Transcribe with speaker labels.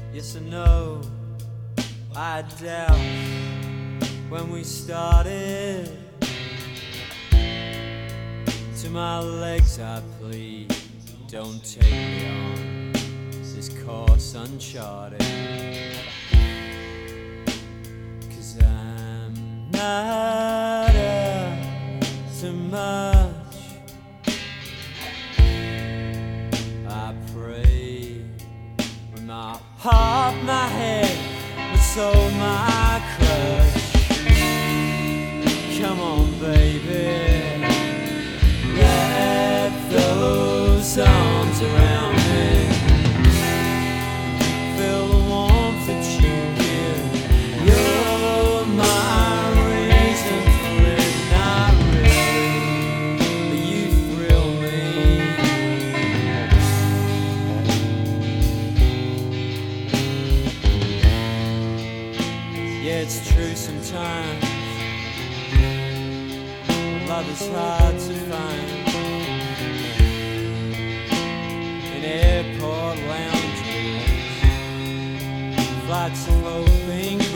Speaker 1: Yes, I know, I doubt when we started. To my legs I plead, don't take me on this course uncharted. 'Cause I'm not up to much. I pray with my heart, my head, my soul, my crush. Come on, baby, wrap those arms around me. Feel the warmth that you give. You're my reason for living, not really, but you thrill me. Yeah, it's true sometimes love is hard to find. In airport lounges, flights of hoping